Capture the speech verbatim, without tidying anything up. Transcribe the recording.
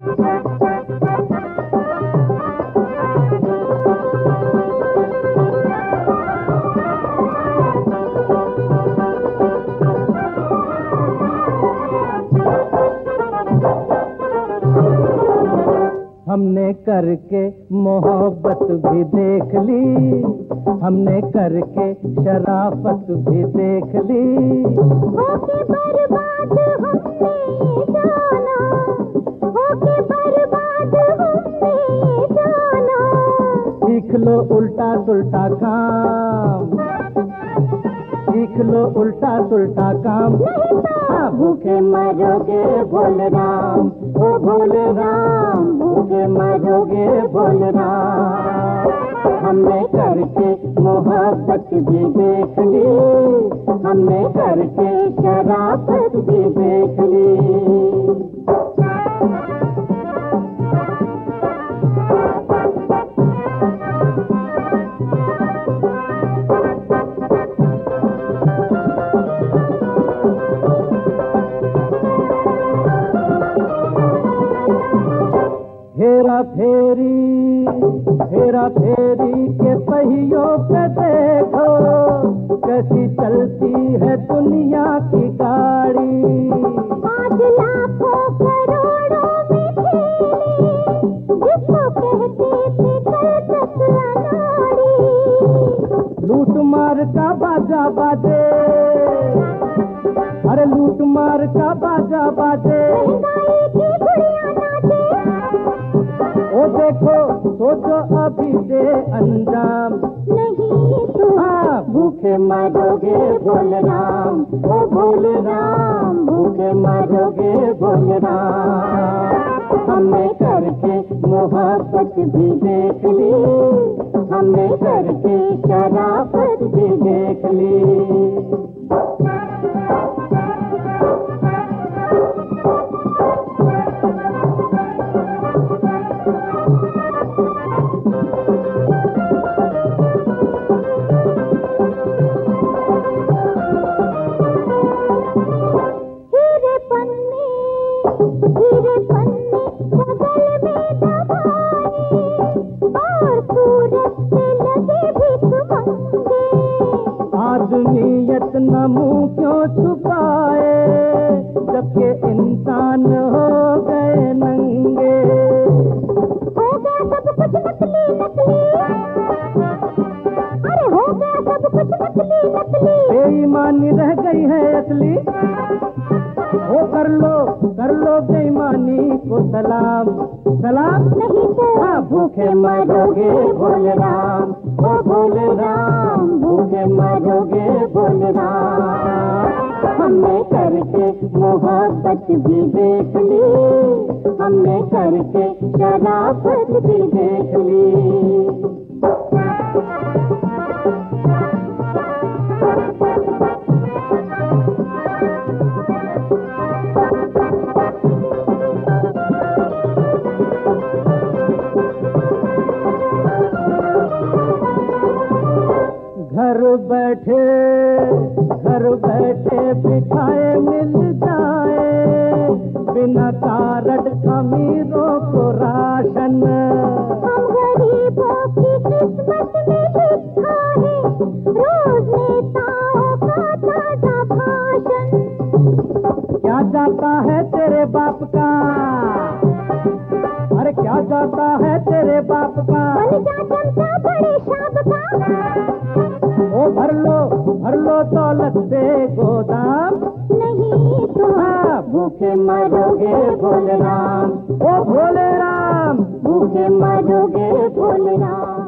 हमने करके मोहब्बत भी देख ली, हमने करके शराफत भी देख ली। होके बर्बाद हमने जाना, होके बर्बाद हमने जाना। सीख लो उल्टा सुल्टा काम, सीख लो उल्टा सुल्टा काम। भूखे मरोगे बोल राम, ओ बोल राम, भूखे मरोगे बोल राम। हमने करके मोहब्बत भी देख ली, हमने करके शराफत भी देख ली। हेरा फेरी, हेरा फेरी के पहियों पे देखो, कैसी चलती है दुनिया की गाड़ी। आज लाखों करोड़ों में खेली, जिसको कहते थे कलकत्ता नाड़ी। लूट मार का बाजा बाजे, अरे लूट मार का बाजा बाजे। महंगाई की गुड़िया नाचे, ओ देखो सोचो अभी से अंजाम। नहीं तो हाँ, भूखे मरोगे बोल राम, ओ बोल राम, भूखे मरोगे बोल राम। हमने करके मोहब्बत भी देख ली, हमने करके शराफत भी देख ली। हीरे पन्ने, हीरे पन्ने बगल में दबाए, और सूरत से लगे भिख मंगे। आदमियत न मुंह क्यों छुपाए, जबकि इंसान हो गए नंगे। हो गया सब कुछ नकली नकली, अरे हो गया सब कुछ नकली नकली। बेईमानी रह गई है असली, वो कर लो कर लो बेईमानी को सलाम सलाम। नहीं तो हाँ, भूखे मरोगे बोल राम, ओ बोल राम, भूखे मरोगे बोल राम। हमने करके मोहब्बत भी देख ली, हमने करके शराफत भी देख ली। घर बैठे घर बैठे बिठाए मिल जाए, बिना कार्ड अमीरों को राशन। हम गरीबों की किस्मत में लिखा है, रोज नेताओं का ताजा भाषण। क्या जाता है तेरे बाप का, अरे क्या जाता है तेरे बाप का। बन जा चमचा बड़े शाब का, ओ भर लो भर लो दौलत से गोदाम। नहीं तो हाँ, भूखे मरोगे बोल राम, ओ भोले राम, भूखे मरोगे बोल राम।